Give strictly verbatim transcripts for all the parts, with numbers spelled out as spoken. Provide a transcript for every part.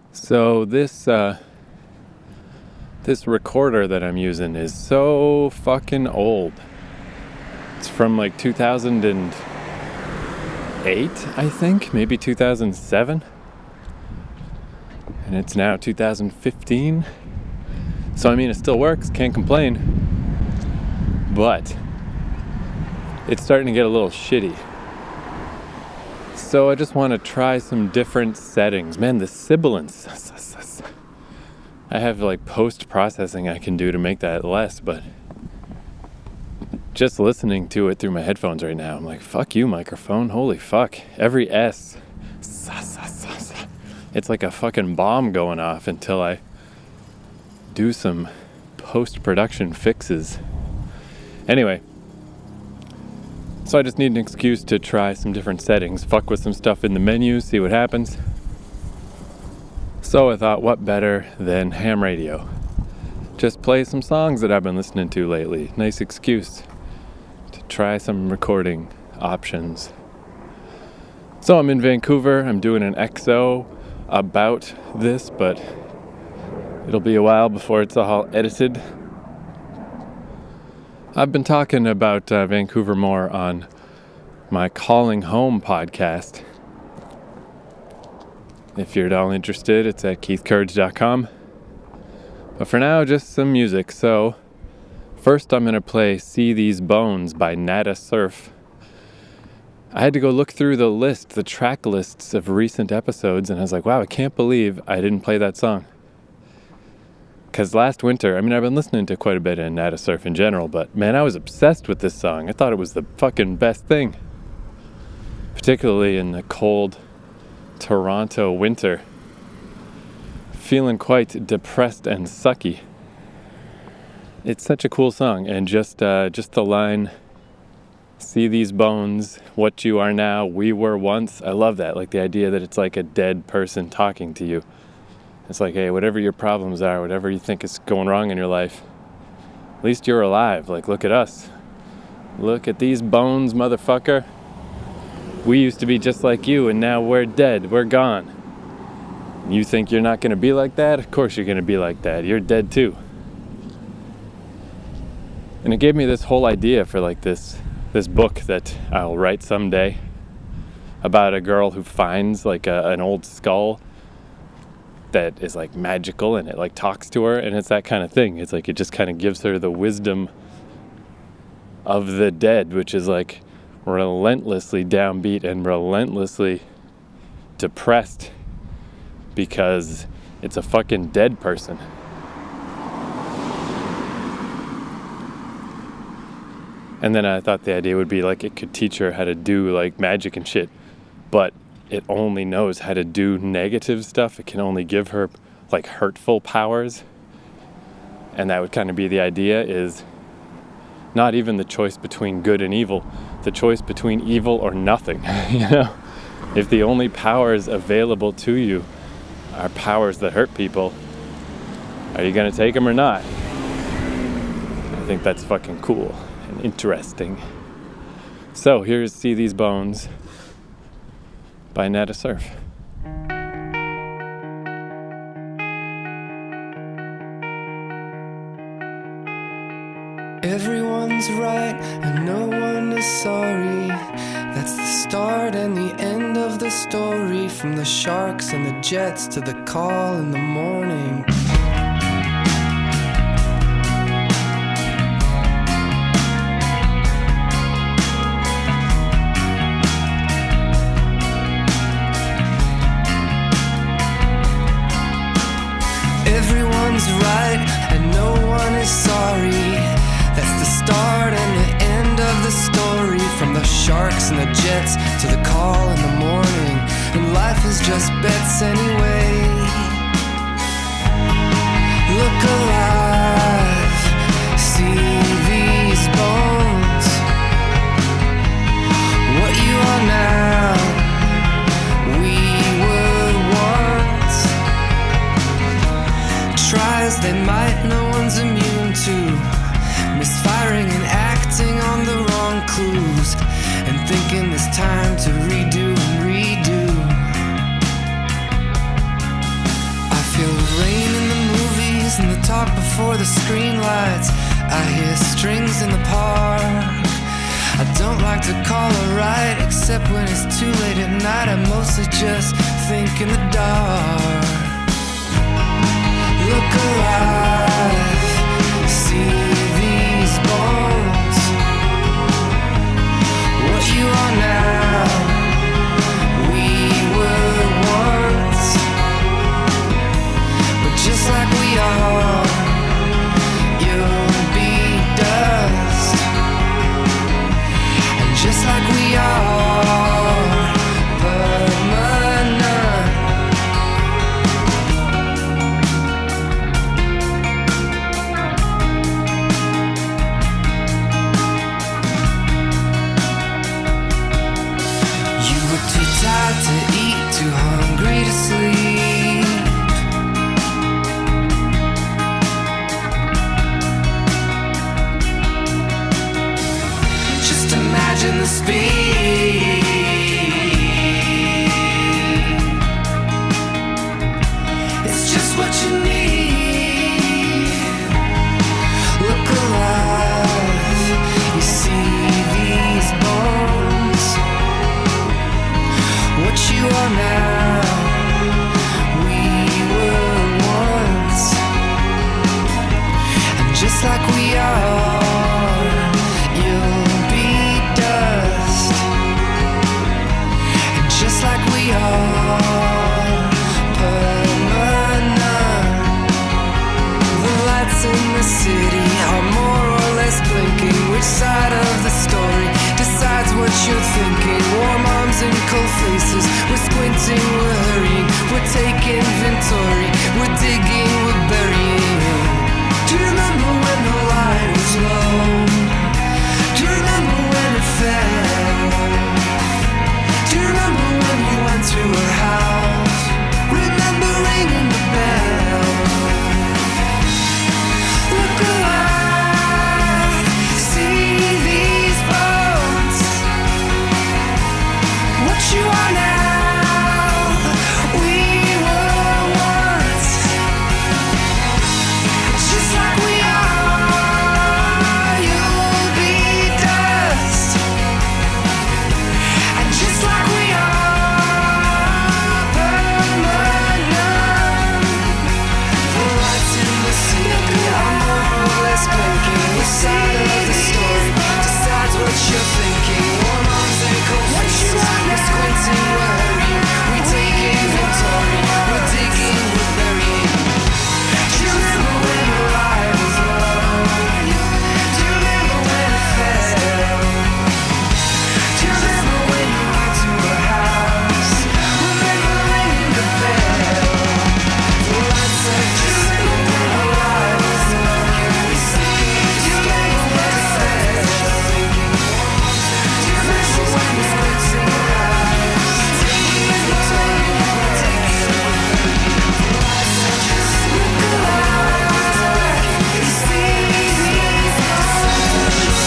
So this uh, this recorder that I'm using is so fucking old. It's from like two thousand eight, I think, maybe two thousand seven. And it's now two thousand fifteen. So I mean, it still works, can't complain. But it's starting to get a little shitty. So I just want to try some different settings. Man, the sibilance. I have like post-processing I can do to make that less, but just listening to it through my headphones right now, I'm like, fuck you, microphone. Holy fuck. Every S. It's like a fucking bomb going off until I do some post-production fixes. Anyway. So I just need an excuse to try some different settings, fuck with some stuff in the menu, see what happens. So I thought, what better than ham radio? Just play some songs that I've been listening to lately. Nice excuse to try some recording options. So I'm in Vancouver, I'm doing an X O about this, but it'll be a while before it's all edited. I've been talking about uh, Vancouver more on my Calling Home podcast. If you're at all interested, it's at keith courage dot com. But for now, just some music. So, first I'm going to play See These Bones by Nada Surf. I had to go look through the list, the track lists of recent episodes, and I was like, wow, I can't believe I didn't play that song. Because last winter, I mean, I've been listening to quite a bit of Nada Surf in general, but man, I was obsessed with this song. I thought it was the fucking best thing. Particularly in the cold Toronto winter. Feeling quite depressed and sucky. It's such a cool song, and just uh, just the line, see these bones, what you are now, we were once. I love that, like the idea that it's like a dead person talking to you. It's like, hey, whatever your problems are, whatever you think is going wrong in your life, at least you're alive. Like, look at us. Look at these bones, motherfucker. We used to be just like you, and now we're dead. We're gone. You think you're not going to be like that? Of course you're going to be like that. You're dead too. And it gave me this whole idea for like this, this book that I'll write someday about a girl who finds like a, an old skull that is like magical, and it like talks to her, and it's that kind of thing. It's like it just kind of gives her the wisdom of the dead, which is like relentlessly downbeat and relentlessly depressed because it's a fucking dead person. And then I thought the idea would be like it could teach her how to do like magic and shit, but it only knows how to do negative stuff. It can only give her like hurtful powers. And that would kind of be the idea, is not even the choice between good and evil, the choice between evil or nothing. You know, if the only powers available to you are powers that hurt people, are you gonna take them or not? I think that's fucking cool and interesting. So here's See These Bones by Nada Surf. Everyone's right and no one is sorry. That's the start and the end of the story. From the sharks and the jets to the call in the morning. Everyone's right and no one is sorry. That's the start and the end of the story. From the sharks and the jets to the call in the morning. And life is just bets anyway. Look alive, see these bones. What you are now, we were once. Try as they might, no one's immune to misfiring and acting on the wrong clues, and thinking it's time to redo and redo. talk before the screen lights. I hear strings in the park. I don't like to call her right, except when it's too late at night. I mostly just think in the dark. Look alive, see these bones. What you are now, we were once. But just like we are, you'll be dust. And just like we are, permanent. You were too tired to eat, too hungry to sleep. Just imagine the speed. It's just what you need. Look alive, you see these bones. What you are now, we were once. And just like we are, you'll be dust. And just like we are, permanent. The lights in the city are more or less blinking. Which side of the story decides what you're thinking? Warm arms and cold faces, we're squinting, we're hurrying, we're taking inventory, we're digging, we're burying. Do you remember when the light was low? Do you remember when it fell? Do you remember when you went to her house? Remember ringing the bell? Look alive, see these bones. What you are now, we were once. Just like we are, you'll be dust. And just like we are, permanent. The lights in the city are more or less blinking. Which side of the story decides what you're thinking? Warm arms and cold faces, we're squinting, we're hurrying, we take inventory, we're digging, we're burying. Do you remember when the light was low? Do you remember when it fell? Do you remember when you went to her house? Remember ringing the bell? The lights have just been when the light was low. We see. Do you remember when it fell? Do you remember when we went to her house? Taking inventory, we're taking look alive, you see these bones.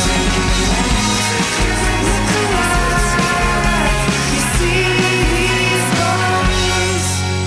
Look alive, you see these bones.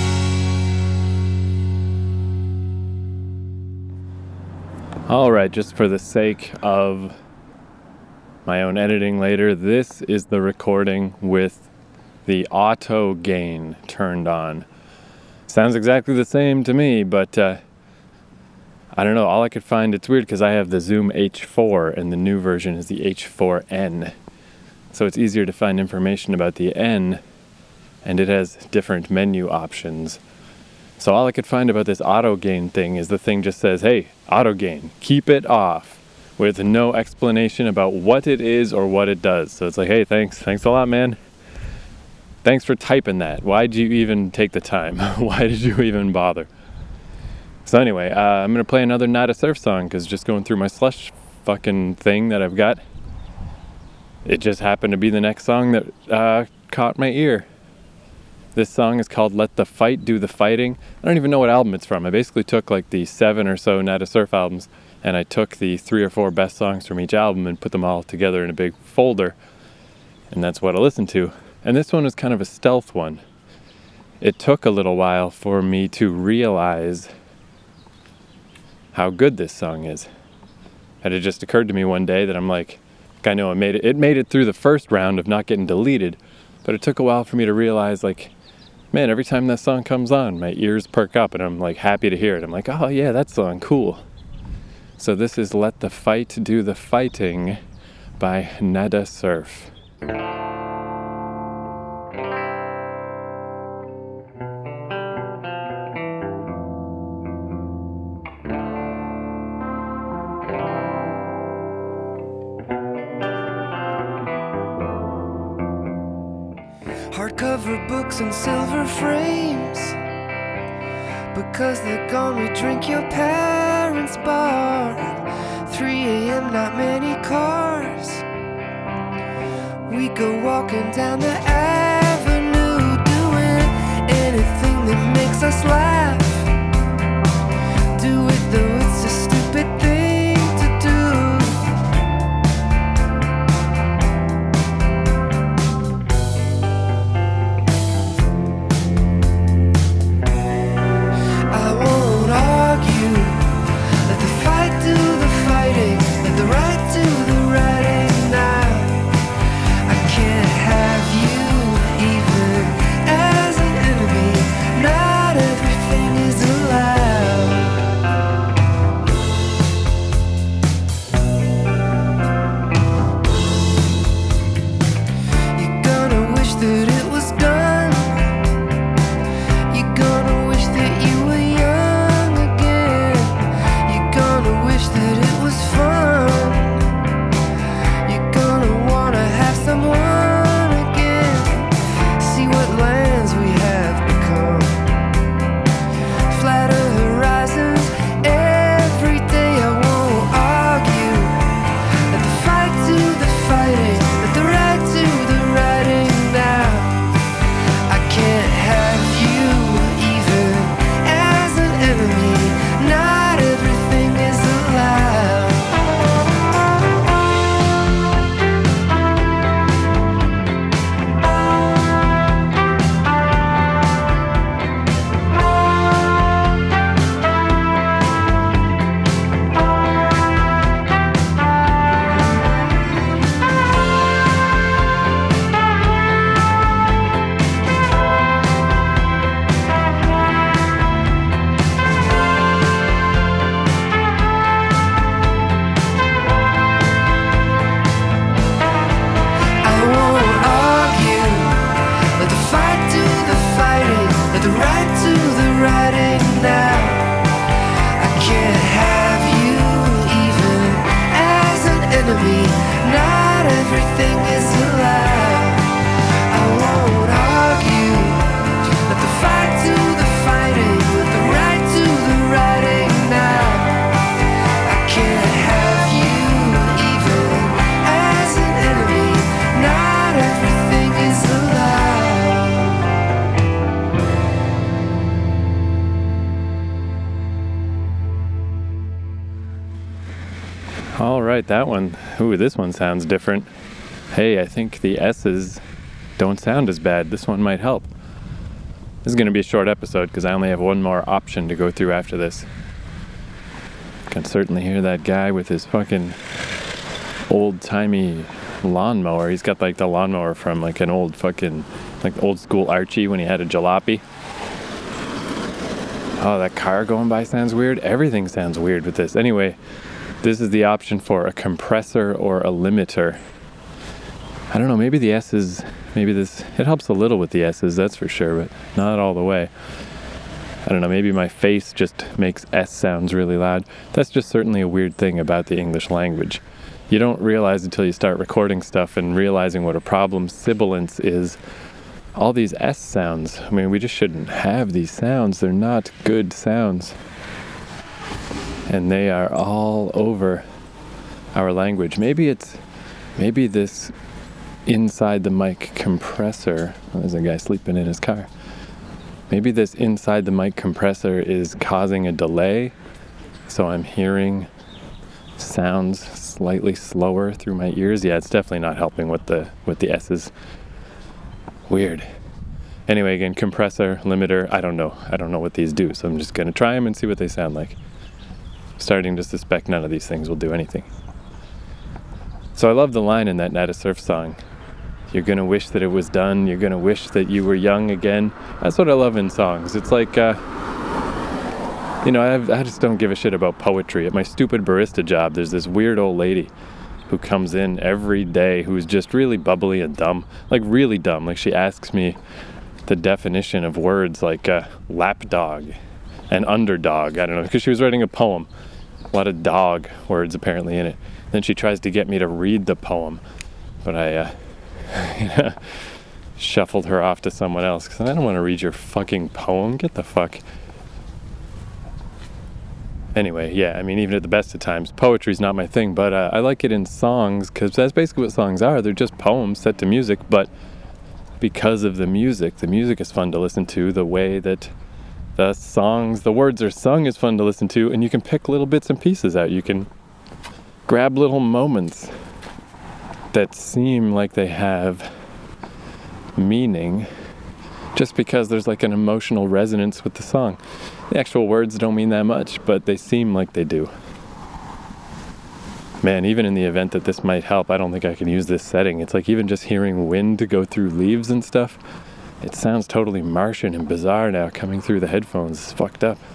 All right, just for the sake of my own editing later, this is the recording with the auto gain turned on. Sounds exactly the same to me, but uh, I don't know. All I could find, it's weird because I have the Zoom H four and the new version is the H four N. So it's easier to find information about the N, and it has different menu options. So all I could find about this auto gain thing is the thing just says, hey, auto gain, keep it off, with no explanation about what it is or what it does. So it's like, hey, thanks, thanks a lot, man. Thanks for typing that. Why'd you even take the time? Why did you even bother? So anyway, uh, I'm going to play another Not a Surf song, because just going through my slush fucking thing that I've got, it just happened to be the next song that uh, caught my ear. This song is called Let the Fight Do the Fighting. I don't even know what album it's from. I basically took like the seven or so Not a Surf albums, and I took the three or four best songs from each album and put them all together in a big folder. And that's what I listened to. And this one is kind of a stealth one. It took a little while for me to realize how good this song is. And it just occurred to me one day that I'm like, I know it made it, it made it through the first round of not getting deleted, but it took a while for me to realize, like, man, every time that song comes on, my ears perk up and I'm like happy to hear it. I'm like, oh yeah, that song, cool. So this is Let the Fight Do the Fighting by Nada Surf. Hardcover books and silver frames, because they're gone we drink your parents' bar. three a.m. not many cars. We go walking down the avenue, doing anything that makes us laugh. Do it though it's a stupid thing to do. All right, that one. Ooh, this one sounds different. Hey, I think the S's don't sound as bad. This one might help. This is going to be a short episode because I only have one more option to go through after this. Can certainly hear that guy with his fucking old-timey lawnmower. He's got like the lawnmower from like an old fucking, like old school Archie when he had a jalopy. Oh, that car going by sounds weird. Everything sounds weird with this. Anyway, this is the option for a compressor or a limiter. I don't know, maybe the S's, maybe this, it helps a little with the S's, that's for sure, but not all the way. I don't know, maybe my face just makes S sounds really loud. That's just certainly a weird thing about the English language. You don't realize until you start recording stuff and realizing what a problem sibilance is. All these S sounds, I mean, we just shouldn't have these sounds. They're not good sounds. And they are all over our language. Maybe it's, maybe this inside the mic compressor, oh, there's a guy sleeping in his car. Maybe this inside the mic compressor is causing a delay, so I'm hearing sounds slightly slower through my ears. Yeah, it's definitely not helping with the with the S's. Weird. Anyway, again, compressor, limiter, I don't know. I don't know what these do, so I'm just going to try them and see what they sound like. starting to suspect none of these things will do anything. So I love the line in that Nada Surf song. You're gonna wish that it was done. You're gonna wish that you were young again. That's what I love in songs. It's like, uh, you know, I've, I just don't give a shit about poetry. At my stupid barista job, there's this weird old lady who comes in every day who's just really bubbly and dumb. Like, really dumb. Like, she asks me the definition of words like uh, lapdog and underdog. I don't know, because she was writing a poem. A lot of dog words apparently in it. Then she tries to get me to read the poem. But I, uh, shuffled her off to someone else because I don't want to read your fucking poem. Get the fuck. Anyway, yeah, I mean, even at the best of times, poetry's not my thing, but uh, I like it in songs because that's basically what songs are. They're just poems set to music, but because of the music, the music is fun to listen to. The way that the songs, the words are sung is fun to listen to, and you can pick little bits and pieces out. You can grab little moments that seem like they have meaning just because there's like an emotional resonance with the song. The actual words don't mean that much, but they seem like they do. Man, even in the event that this might help, I don't think I can use this setting. It's like even just hearing wind go through leaves and stuff, it sounds totally Martian and bizarre now coming through the headphones. It's fucked up.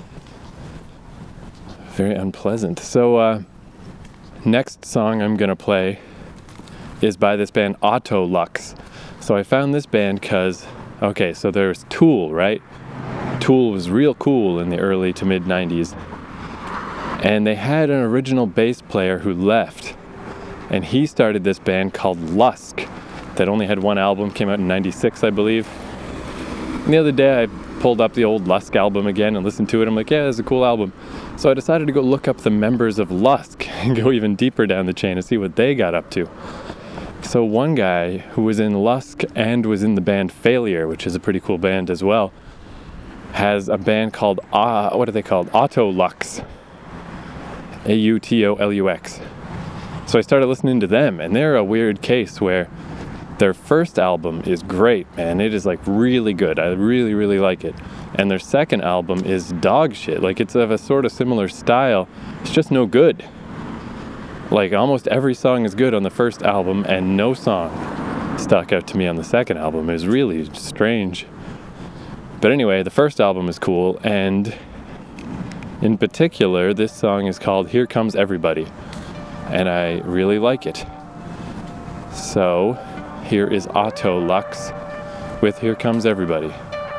Very unpleasant. So, uh, next song I'm gonna play is by this band Autolux. So I found this band because, okay, so there's Tool, right? Tool was real cool in the early to mid nineties. And they had an original bass player who left. And he started this band called Lusk that only had one album, came out in ninety-six, I believe. And the other day I pulled up the old Lusk album again and listened to it. I'm like, yeah, it's a cool album. So I decided to go look up the members of Lusk and go even deeper down the chain and see what they got up to. So one guy who was in Lusk and was in the band Failure, which is a pretty cool band as well, has a band called, uh, what are they called? Autolux. A U T O L U X. So I started listening to them, and they're a weird case where their first album is great, man. It is like really good. I really, really like it. And their second album is dog shit. Like, it's of a sort of similar style. It's just no good. Like, almost every song is good on the first album, and no song stuck out to me on the second album. It was really strange. But anyway, the first album is cool, and in particular, this song is called Here Comes Everybody, and I really like it. So, here is Autolux with Here Comes Everybody.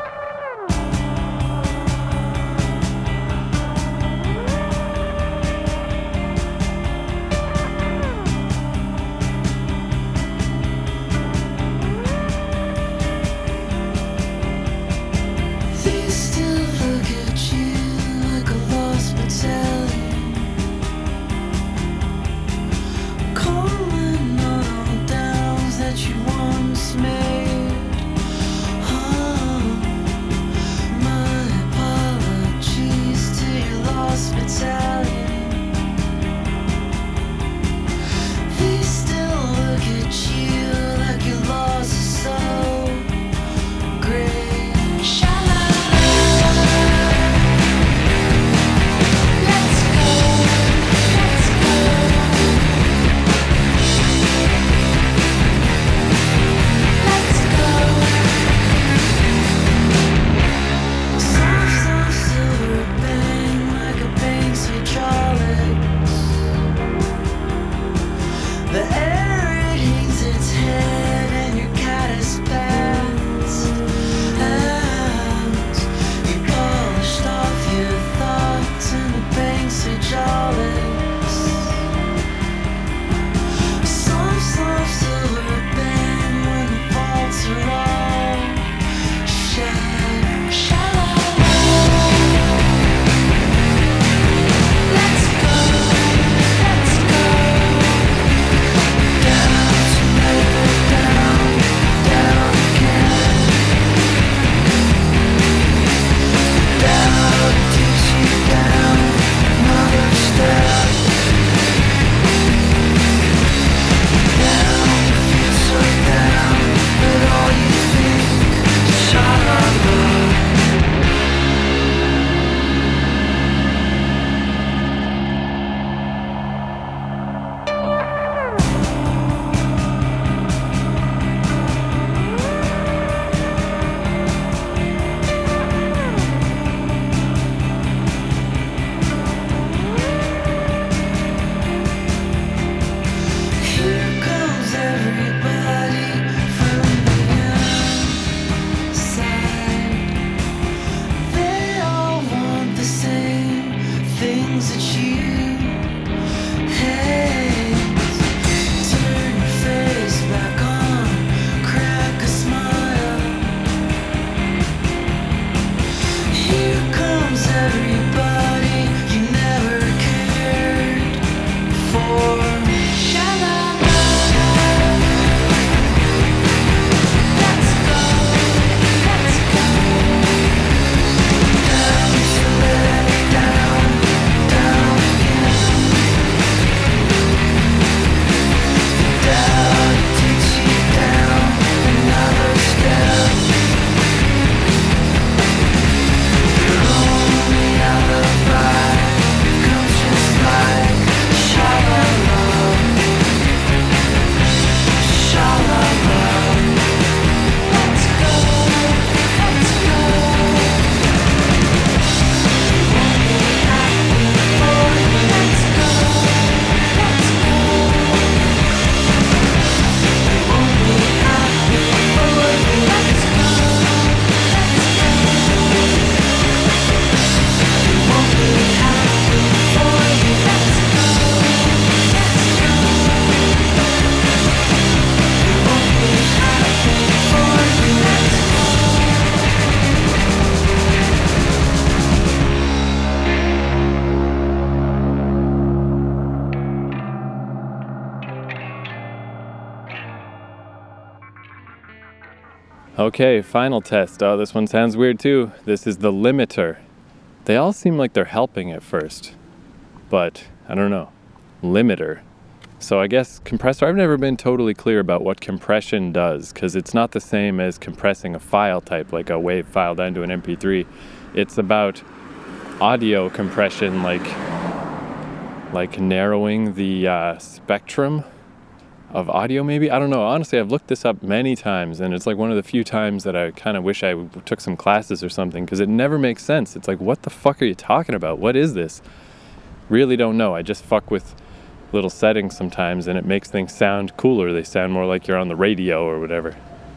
Calling on all downs that you once made. Oh. things that you hate. Turn your face back on, crack a smile. Here comes everybody you never cared for. Sha-la-la. Let's go, let's go. Down to let it down, down again. Down takes you down another step. Your only alibi becomes just like sha-la-la, sha-la-la. Let's go, let's go. You won't be happy for you. Let's go, let's go. You won't be happy for you. Let's go, let's go. You won't be happy for you. Let's go, let's go. You won't be happy for you. Let's go. Okay, final test. Oh, this one sounds weird too. This is the limiter. They all seem like they're helping at first, but I don't know. Limiter. So I guess compressor, I've never been totally clear about what compression does, because it's not the same as compressing a file type, like a WAV file down to an M P three. It's about audio compression, like like narrowing the uh, spectrum of audio, maybe? I don't know. Honestly, I've looked this up many times, and it's like one of the few times that I kind of wish I w- took some classes or something, because it never makes sense. It's like, what the fuck are you talking about? What is this? Really don't know. I just fuck with little settings sometimes, and it makes things sound cooler. They sound more like you're on the radio or whatever.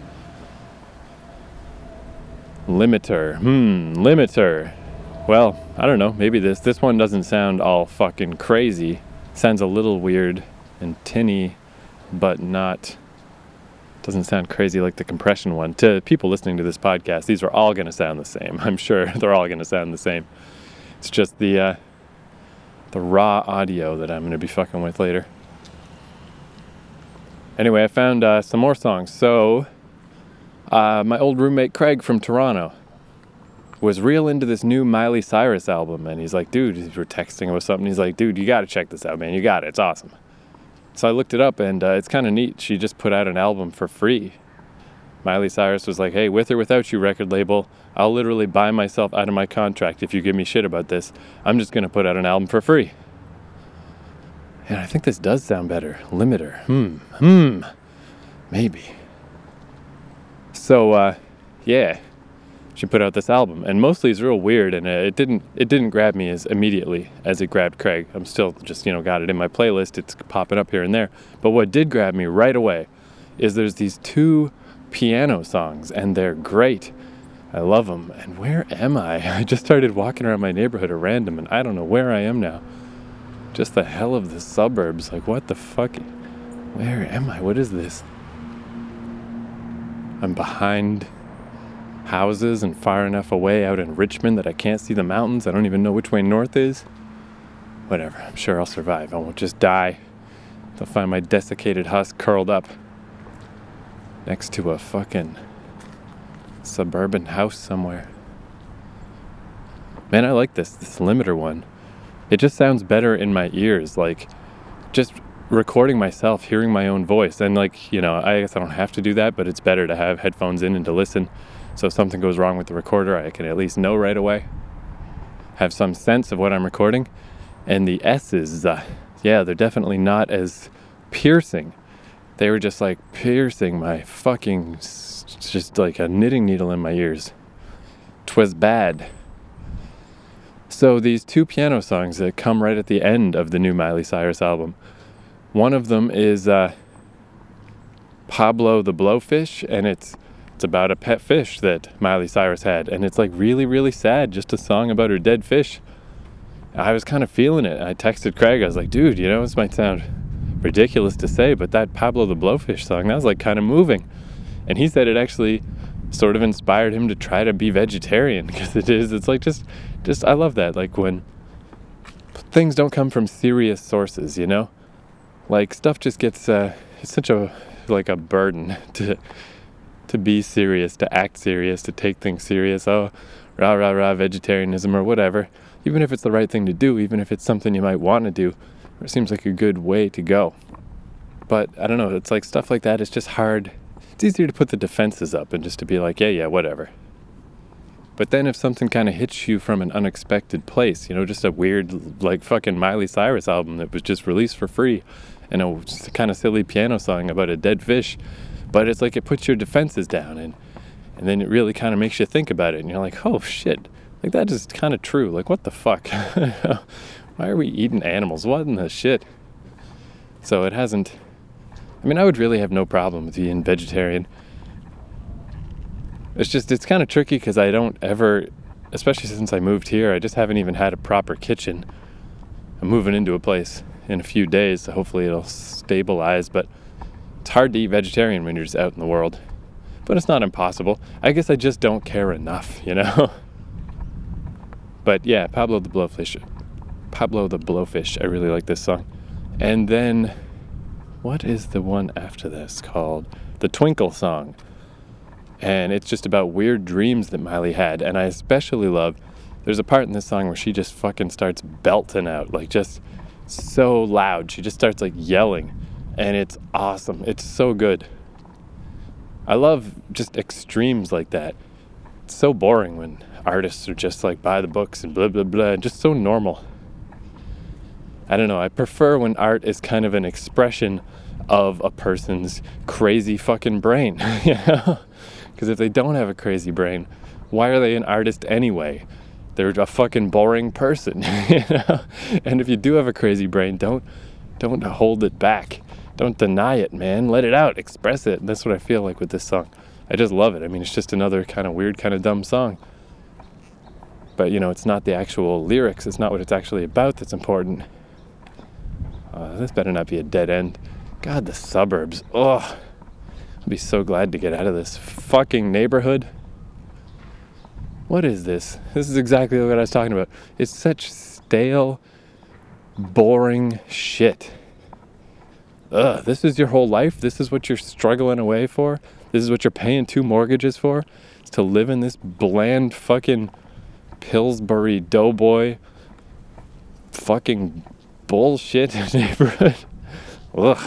Limiter. Hmm, limiter. Well, I don't know. Maybe this. This one doesn't sound all fucking crazy. Sounds a little weird and tinny, but not, doesn't sound crazy like the compression one. To people listening to this podcast, these are all going to sound the same. I'm sure they're all going to sound the same. It's just the uh, the raw audio that I'm going to be fucking with later. Anyway, I found uh, some more songs. So, uh, my old roommate Craig from Toronto was real into this new Miley Cyrus album, and he's like, dude, we were texting about something. He's like, dude, you got to check this out, man. You got it. It's awesome. So I looked it up, and uh, it's kind of neat. She just put out an album for free. Miley Cyrus was like, hey, with or without you, record label, I'll literally buy myself out of my contract if you give me shit about this. I'm just going to put out an album for free. And I think this does sound better. Limiter. Hmm. Hmm. Maybe. So, uh, yeah. She put out this album, and mostly it's real weird, and uh, it didn't it didn't grab me as immediately as it grabbed Craig. I'm still just, you know, got it in my playlist. It's popping up here and there. But what did grab me right away is there's these two piano songs, and they're great. I love them. And where am I? I just started walking around my neighborhood at random, and I don't know where I am now. Just the hell of the suburbs. Like, what the fuck? Where am I? What is this? I'm behind houses and far enough away out in Richmond that I can't see the mountains. I don't even know which way north is. Whatever, I'm sure I'll survive. I won't just die. I'll find my desiccated husk curled up next to a fucking suburban house somewhere. Man, I like this, this limiter one. It just sounds better in my ears, like just recording myself, hearing my own voice. And like, you know, I guess I don't have to do that, but it's better to have headphones in and to listen. So if something goes wrong with the recorder, I can at least know right away. Have some sense of what I'm recording. And the S's, uh, yeah, they're definitely not as piercing. They were just like piercing my fucking, just like a knitting needle in my ears. 'Twas bad. So these two piano songs that come right at the end of the new Miley Cyrus album. One of them is uh, Pablo the Blowfish, and it's It's about a pet fish that Miley Cyrus had, and it's like really, really sad, just a song about her dead fish. I was kind of feeling it. I texted Craig. I was like, dude, you know, this might sound ridiculous to say, but that Pablo the Blowfish song, that was like kind of moving. And he said it actually sort of inspired him to try to be vegetarian, because it is, it's like just, just, I love that. Like when things don't come from serious sources, you know, like stuff just gets, uh, it's such a, like a burden to, to be serious, to act serious, to take things serious. Oh, rah, rah, rah, vegetarianism or whatever. Even if it's the right thing to do, even if it's something you might want to do, it seems like a good way to go. But I don't know, it's like stuff like that, it's just hard. It's easier to put the defenses up and just to be like, yeah, yeah, whatever. But then if something kind of hits you from an unexpected place, you know, just a weird, like fucking Miley Cyrus album that was just released for free, and a just a kind of silly piano song about a dead fish, but it's like it puts your defenses down, and and then it really kind of makes you think about it, and you're like, oh shit, like that is kind of true. Like what the fuck? Why are we eating animals? What in the shit? So it hasn't, I mean, I would really have no problem with being vegetarian. It's just, it's kind of tricky because I don't ever, especially since I moved here, I just haven't even had a proper kitchen. I'm moving into a place in a few days, so hopefully it'll stabilize, but it's hard to eat vegetarian when you're just out in the world. But it's not impossible. I guess I just don't care enough, you know? But yeah, Pablo the Blowfish. Pablo the Blowfish. I really like this song. And then, what is the one after this called? The Twinkle Song. And it's just about weird dreams that Miley had. And I especially love, there's a part in this song where she just fucking starts belting out, like just so loud. She just starts like yelling. And it's awesome. It's so good. I love just extremes like that. It's so boring when artists are just like by the books and blah, blah, blah. Just so normal. I don't know, I prefer when art is kind of an expression of a person's crazy fucking brain, you know? Because if they don't have a crazy brain, why are they an artist anyway? They're a fucking boring person, you know? And if you do have a crazy brain, don't don't hold it back. Don't deny it, man. Let it out, express it. And that's what I feel like with this song. I just love it. I mean, it's just another kind of weird, kind of dumb song. But, you know, it's not the actual lyrics. It's not what it's actually about that's important. Uh, this better not be a dead end. God, the suburbs. Ugh. I'll be so glad to get out of this fucking neighborhood. What is this? This is exactly what I was talking about. It's such stale, boring shit. Ugh, this is your whole life? This is what you're struggling away for? This is what you're paying two mortgages for? It's to live in this bland fucking Pillsbury Doughboy fucking bullshit neighborhood. Ugh.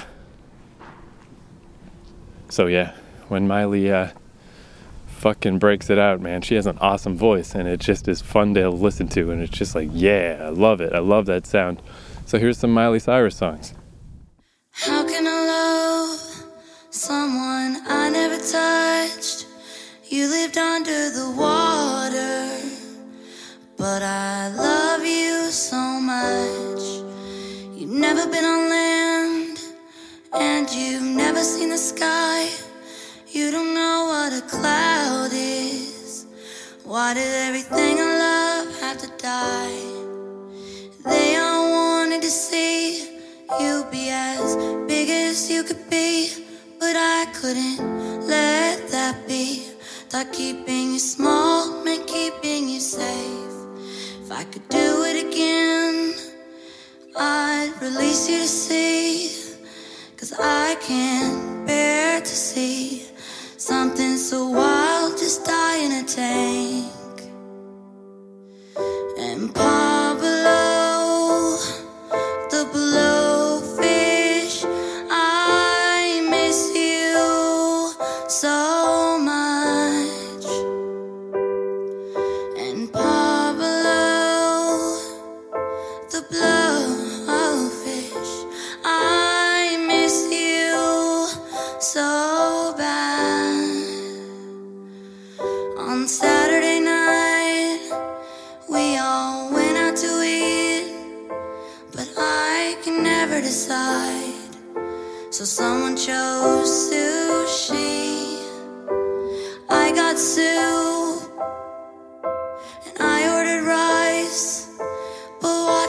So yeah, when Miley uh, fucking breaks it out, man, she has an awesome voice, and it just is fun to listen to, and it's just like, yeah, I love it. I love that sound. So here's some Miley Cyrus songs. How can I love someone I never touched? You lived under the water, but I love you so much. You've never been on land, and you've never seen the sky. You don't know what a cloud is. Why did everything I love have to die? They all wanted to see you be as big as you could be, but I couldn't let that be. Thought keeping you small meant keeping you safe. If I could do it again, I'd release you to sea, 'cause I can't bear to see something so wild just die in a tank. And Pablo, the blowfish, I miss you so much. And Pablo, the blowfish, I miss you so bad. On Saturday night, we all went out to eat, but I can never decide. So someone chose sushi, I got soup, and I ordered rice. But why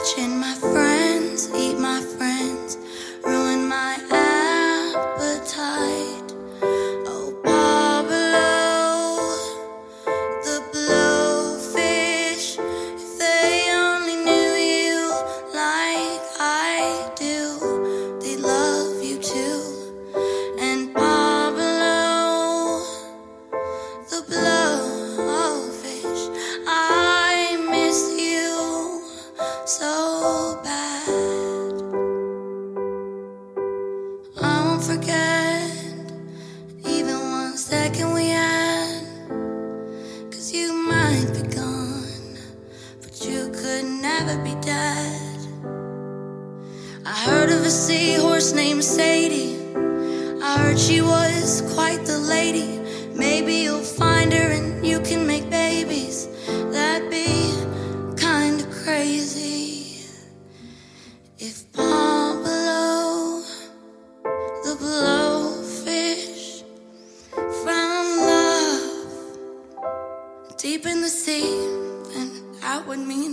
never be dead. I heard of a seahorse named Sadie. I heard she was quite the lady. Maybe you'll find her and you can make babies. That'd be kinda crazy. If Palm below the blowfish found love deep in the sea, then that would mean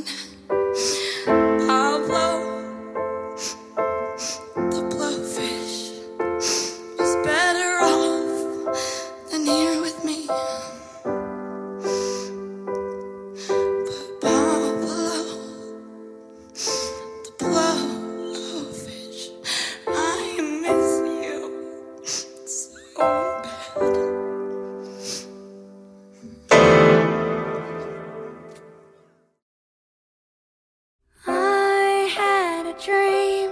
Pablo the blowfish was better off than here with me. But Pablo the blowfish, I miss you so bad. I had a dream.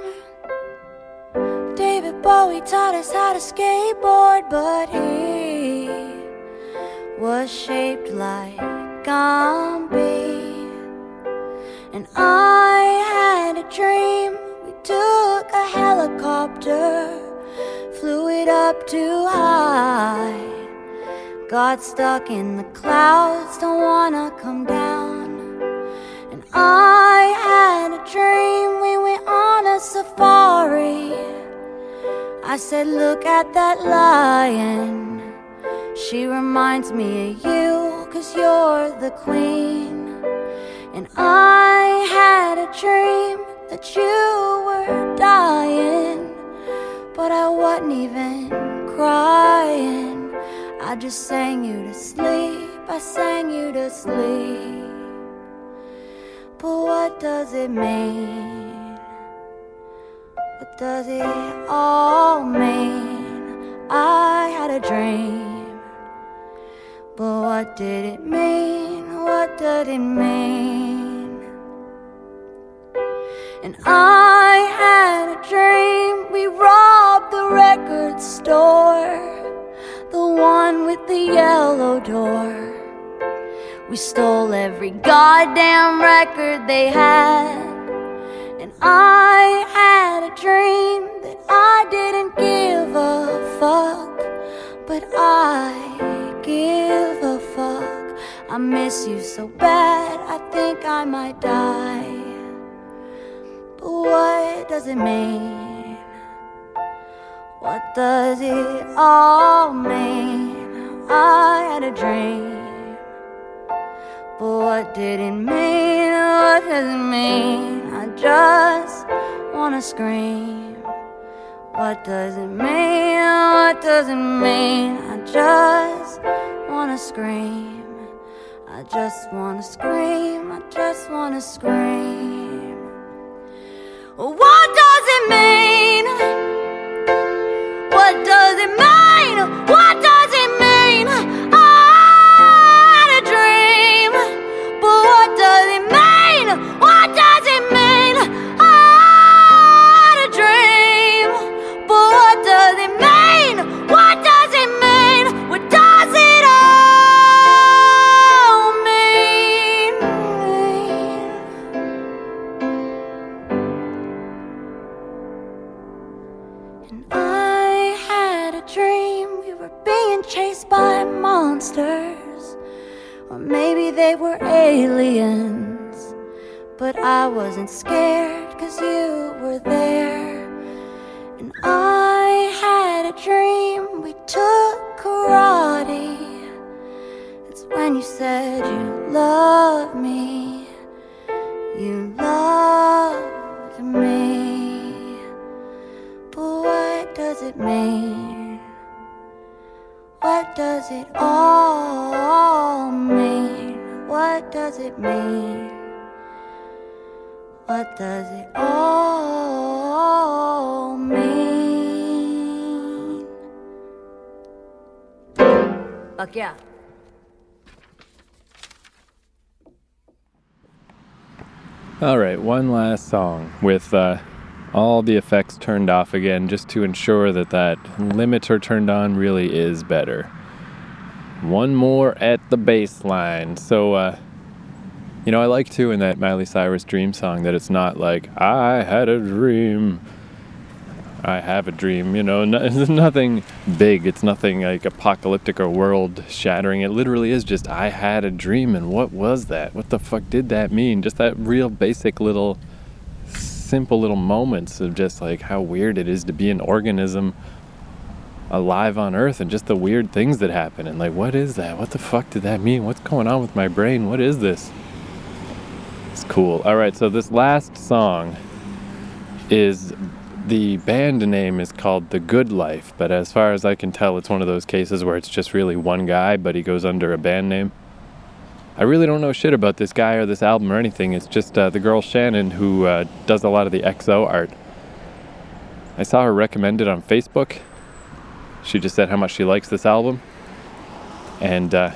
David Bowie taught us how to skateboard, but he was shaped like Gumby. And I had a dream. We took a helicopter, flew it up too high, got stuck in the clouds, don't wanna come down. And I had a dream. We went on a safari. I said, look at that lion. She reminds me of you, 'cause you're the queen. And I had a dream that you were dying, but I wasn't even crying. I just sang you to sleep. I sang you to sleep. But what does it mean? What does it all mean? I had a dream, but what did it mean? What did it mean? And I had a dream. We robbed the record store, the one with the yellow door. We stole every goddamn record they had. And I had a dream that I didn't give a fuck, but I give a fuck. I miss you so bad, I think I might die. But what does it mean? What does it all mean? I had a dream, but what did it mean? What does it mean? I just wanna scream. What does it mean? What does it mean? I just wanna scream. I just wanna scream. I just wanna scream. What does it mean? What does it mean? What does it mean? I had a dream, but what does it mean? What does it mean? I had a dream, but what does it mean? What does it mean? What does it all mean? And I had a dream. We were being chased by monsters, or maybe they were aliens. But I wasn't scared, 'cause you were there. And I had a dream. We took karate. It's when you said you loved me. You loved me. But what does it mean? What does it all mean? What does it mean? What does it all mean? Fuck yeah. All right, one last song with uh, all the effects turned off again, just to ensure that that limiter turned on really is better. One more at the bass line. So uh, You know, I like too in that Miley Cyrus Dream song that it's not like, I had a dream, I have a dream, you know, no, it's nothing big, it's nothing like apocalyptic or world shattering. It literally is just, I had a dream, and what was that? What the fuck did that mean? Just that real basic little, simple little moments of just like how weird it is to be an organism alive on Earth, and just the weird things that happen, and like, what is that? What the fuck did that mean? What's going on with my brain? What is this? It's cool. All right, so this last song is, the band name is called The Good Life, but as far as I can tell, it's one of those cases where it's just really one guy, but he goes under a band name. I really don't know shit about this guy or this album or anything. It's just uh, the girl Shannon who uh, does a lot of the X O art. I saw her recommended on Facebook. She just said how much she likes this album, and uh,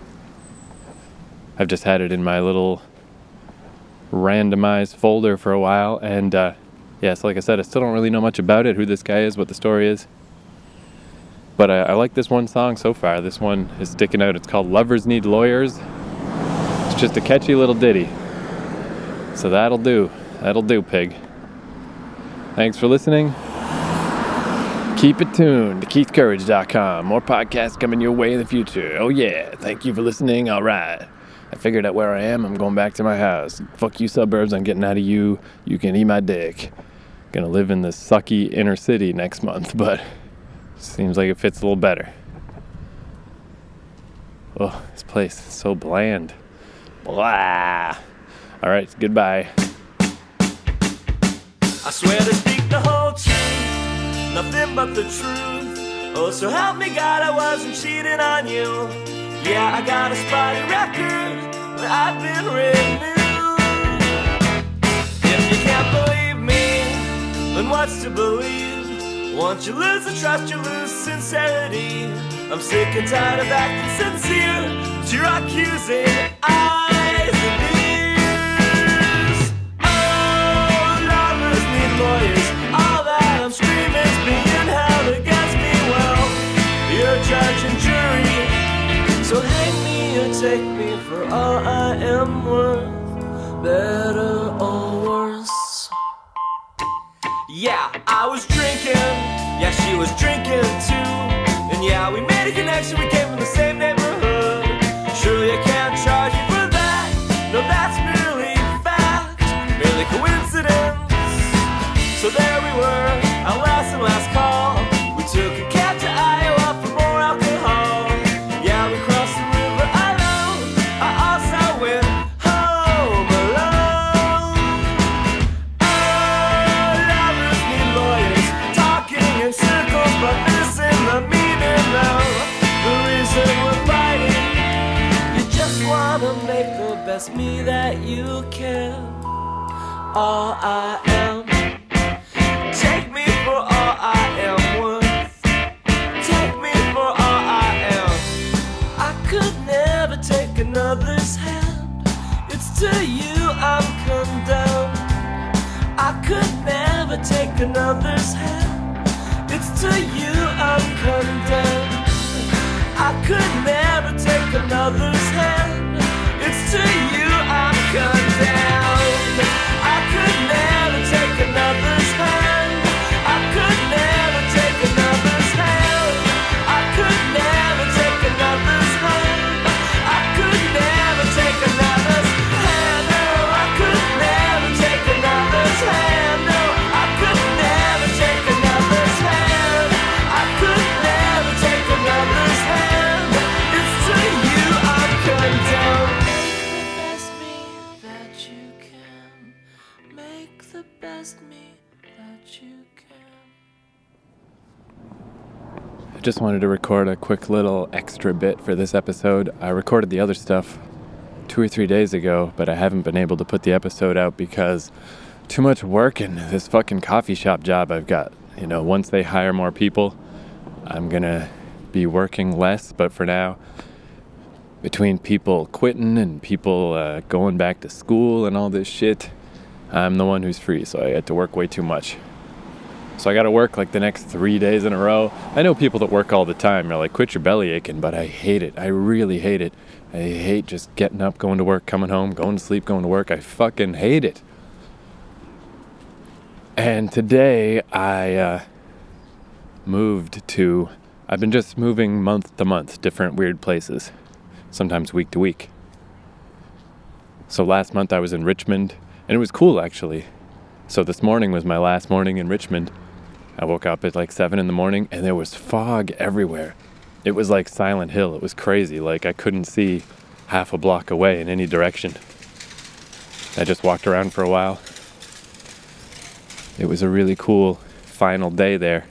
I've just had it in my little randomized folder for a while, and uh, yeah, so like I said, I still don't really know much about it, who this guy is, what the story is, but I, I like this one song so far. This one is sticking out. It's called Lovers Need Lawyers. It's just a catchy little ditty, so that'll do. That'll do, pig. Thanks for listening. Keep it tuned to keith courage dot com. More podcasts coming your way in the future. Oh yeah, thank you for listening. All right. I figured out where I am. I'm going back to my house. Fuck you suburbs. I'm getting out of you. You can eat my dick. Gonna live in the sucky inner city next month, but seems like it fits a little better. Oh, this place is so bland. Blah. All right, goodbye. I swear to speak the whole truth, nothing but the truth. Oh, so help me God, I wasn't cheating on you. Yeah, I got a spotty record, but I've been renewed. If you can't believe me, then what's to believe? Once you lose the trust, you lose sincerity. I'm sick and tired of acting sincere to your accusing eyes and ears. Oh, lovers need lawyers. All that I'm screaming is being held against me. Well, you're judge and jury, so hang me or take me for all I am worth, better or worse. Yeah, I was drinking, yeah, she was drinking too. And yeah, we made a connection, we came from the same neighborhood. Sure, you can't charge me for that. No, that's merely fact, merely coincidence. So there we were, our last and last call. We took a cab to Iowa for more alcohol. Yeah, we crossed the river alone. I also went home alone. Oh, lovers need lawyers, talking in circles but missing the meaning of the reason we're fighting. You just wanna make the best me that you can. All I am, take me for all I am worth. Take me for all I am. I could never take another's hand. It's to you I'm condemned. I could never take another's hand. It's to you I'm condemned. I could never take another's hand. It's to you I'm condemned. I could never take another's hand. I could never take another's hand. I could never take another's hand. I could never take another's hand. No, I could never take another's hand. No, I could never take another's hand. I could never take another's hand. It's to you I'm condemned. Make the best me that you can. I just wanted to record a quick little extra bit for this episode. I recorded the other stuff two or three days ago, but I haven't been able to put the episode out because too much work in this fucking coffee shop job I've got. You know, once they hire more people, I'm gonna be working less, but for now, between people quitting and people uh, going back to school and all this shit, I'm the one who's free, so I had to work way too much. So I got to work like the next three days in a row. I know people that work all the time. They're like, quit your belly aching, but I hate it. I really hate it. I hate just getting up, going to work, coming home, going to sleep, going to work. I fucking hate it. And today I uh, moved to, I've been just moving month to month, different weird places, sometimes week to week. So last month I was in Richmond, and it was cool actually. So this morning was my last morning in Richmond. I woke up at like seven in the morning and there was fog everywhere. It was like Silent Hill. It was crazy. Like I couldn't see half a block away in any direction. I just walked around for a while. It was a really cool final day there.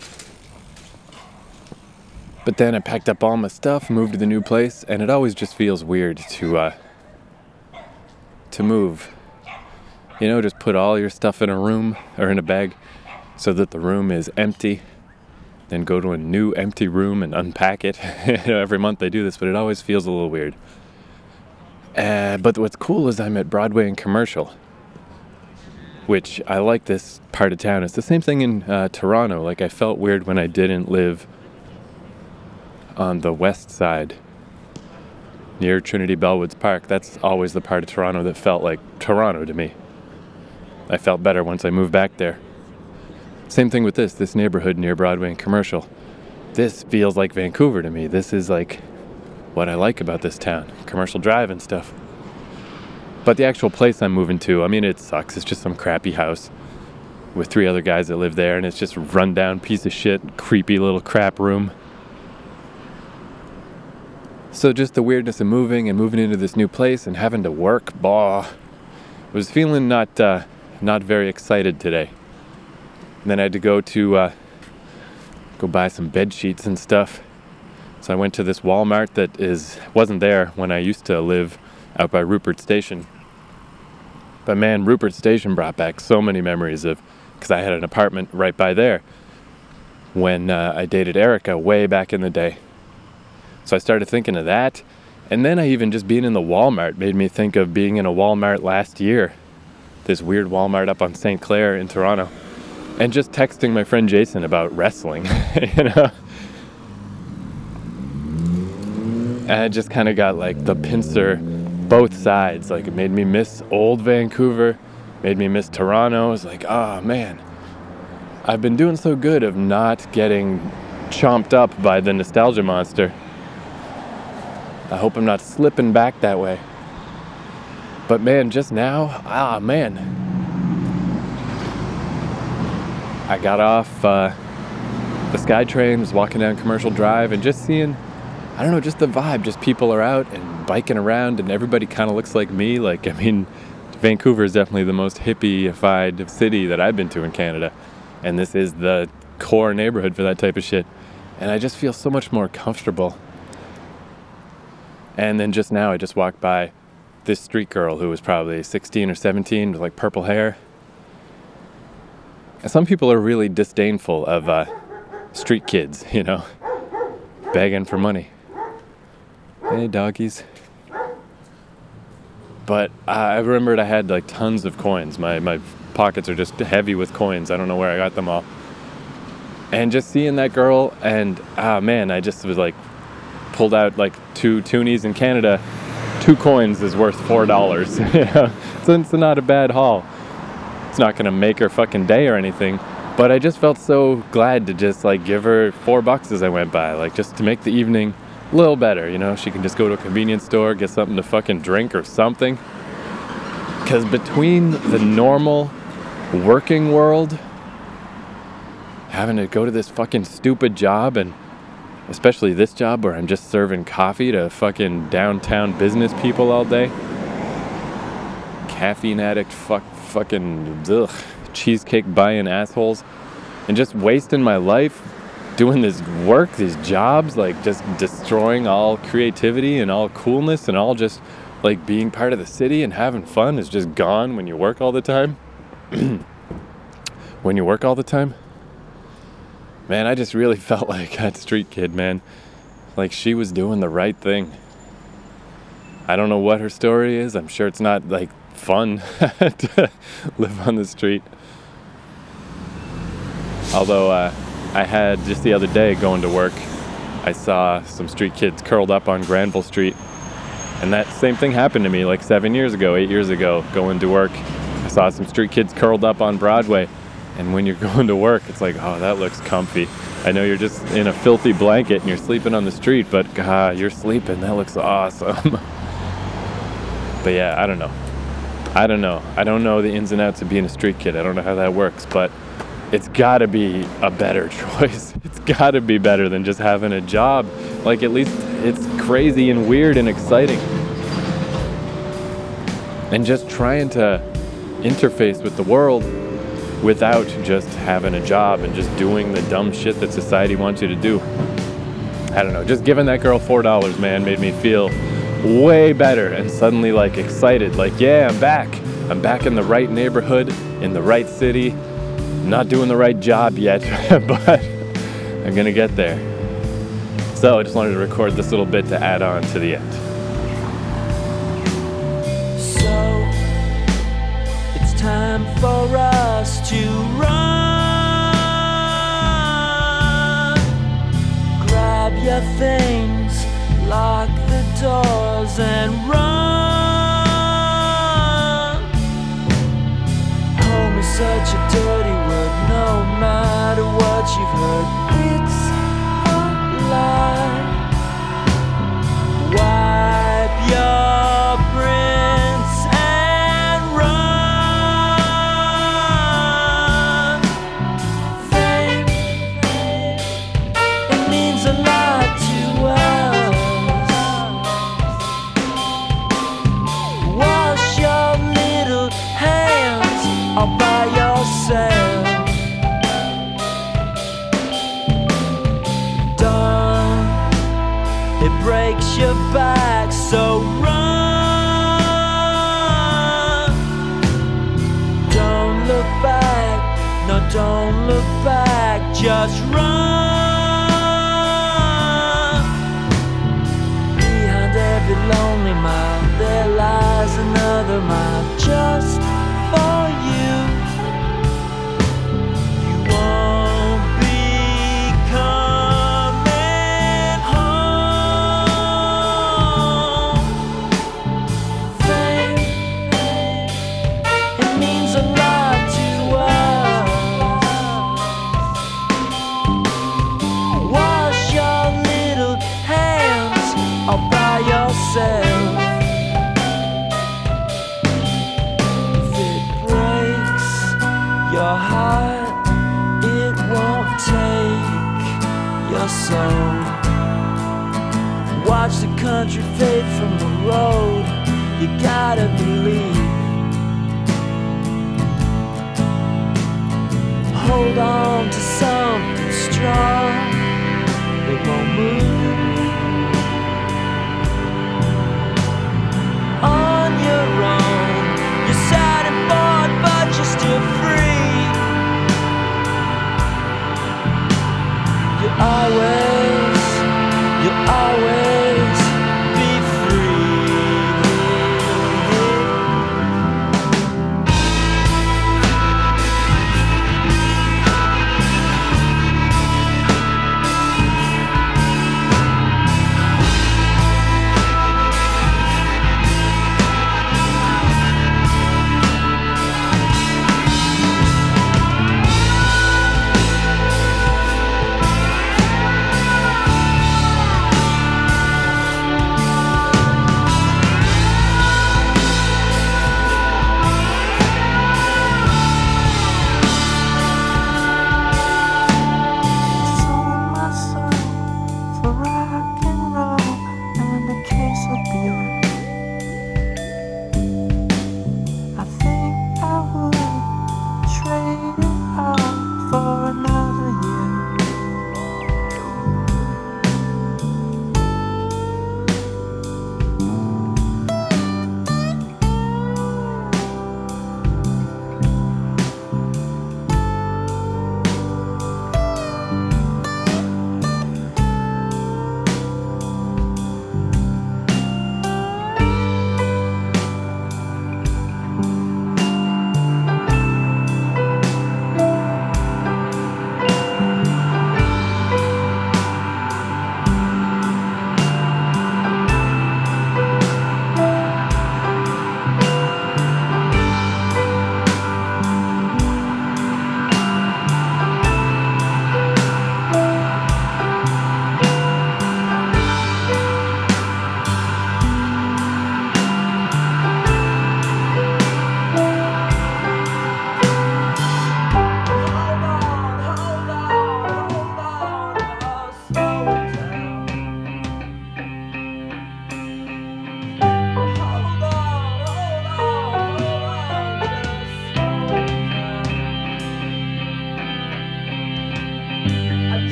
But then I packed up all my stuff, moved to the new place, and it always just feels weird to uh, to move. You know, just put all your stuff in a room or in a bag so that the room is empty. Then go to a new empty room and unpack it. You know, every month they do this, but it always feels a little weird. Uh, but what's cool is I'm at Broadway and Commercial, which I like this part of town. It's the same thing in uh, Toronto. Like I felt weird when I didn't live on the west side near Trinity Bellwoods Park. That's always the part of Toronto that felt like Toronto to me. I felt better once I moved back there. Same thing with this, this neighborhood near Broadway and Commercial. This feels like Vancouver to me. This is like what I like about this town, Commercial Drive and stuff. But the actual place I'm moving to, I mean, it sucks. It's just some crappy house with three other guys that live there, and it's just a rundown piece of shit, creepy little crap room. So just the weirdness of moving and moving into this new place and having to work, bah. Was feeling not uh, not very excited today. And then I had to go to uh, go buy some bed sheets and stuff. So I went to this Walmart that is wasn't there when I used to live out by Rupert Station. But man, Rupert Station brought back so many memories of, because I had an apartment right by there when uh, I dated Erica way back in the day. So I started thinking of that. And then I even just being in the Walmart made me think of being in a Walmart last year. This weird Walmart up on Saint Clair in Toronto. And just texting my friend Jason about wrestling, you know? And I just kind of got like the pincer both sides. Like it made me miss old Vancouver, made me miss Toronto. I was like, oh man, I've been doing so good of not getting chomped up by the nostalgia monster. I hope I'm not slipping back that way. But man, just now, ah man. I got off uh, the SkyTrain, was walking down Commercial Drive and just seeing, I don't know, just the vibe. Just people are out and biking around and everybody kind of looks like me. Like, I mean, Vancouver is definitely the most hippie-ified city that I've been to in Canada. And this is the core neighborhood for that type of shit. And I just feel so much more comfortable. And then just now I just walked by this street girl who was probably sixteen or seventeen with like purple hair. And some people are really disdainful of uh, street kids, you know, begging for money. Hey, doggies. But uh, I remembered I had like tons of coins. My my pockets are just heavy with coins. I don't know where I got them all. And just seeing that girl and, ah, man, I just was like, pulled out like two toonies in Canada. Two coins is worth four dollars. You know? So it's not a bad haul. It's not gonna make her fucking day or anything, but I just felt so glad to just like give her four bucks as I went by, like just to make the evening a little better, you know. She can just go to a convenience store, get something to fucking drink or something. Because between the normal working world, having to go to this fucking stupid job, and especially this job where I'm just serving coffee to fucking downtown business people all day, caffeine addict, fuck, fucking ugh, cheesecake buying assholes, and just wasting my life doing this work, these jobs, like just destroying all creativity and all coolness and all just like being part of the city and having fun is just gone when you work all the time. When you work all the time, man, I just really felt like that street kid, man. Like she was doing the right thing. I don't know what her story is. I'm sure it's not like fun to live on the street. Although uh, I had just the other day going to work, I saw some street kids curled up on Granville Street. And that same thing happened to me like seven years ago, eight years ago, going to work. I saw some street kids curled up on Broadway. And when you're going to work, it's like, oh, that looks comfy. I know you're just in a filthy blanket and you're sleeping on the street, but God, you're sleeping. That looks awesome. But yeah, I don't know. I don't know. I don't know the ins and outs of being a street kid. I don't know how that works, but it's got to be a better choice. It's got to be better than just having a job. Like, at least it's crazy and weird and exciting. And just trying to interface with the world without just having a job and just doing the dumb shit that society wants you to do. I don't know, just giving that girl four dollars, man, made me feel way better and suddenly like excited. Like, yeah, I'm back. I'm back in the right neighborhood, in the right city. Not doing the right job yet, but I'm gonna get there. So I just wanted to record this little bit to add on to the end. Time for us to run. Grab your things, lock the doors and run. Home is such a dirty word, no matter what you've heard. It's a lie. Wipe your prints and run. A lot to us. Wash your little hands all by yourself. Done. It breaks your back, so run. Don't look back, no, don't look back, just run. Every lonely mile, there lies another mile just for you. You won't be coming home. Fame, it means a lot to us. Wash your little hands all by yourself. If it breaks your heart, it won't take your soul. Watch the country fade from the road. You gotta believe. Hold on to something strong. It won't move. On your own, you're sad and bored, but you're still free.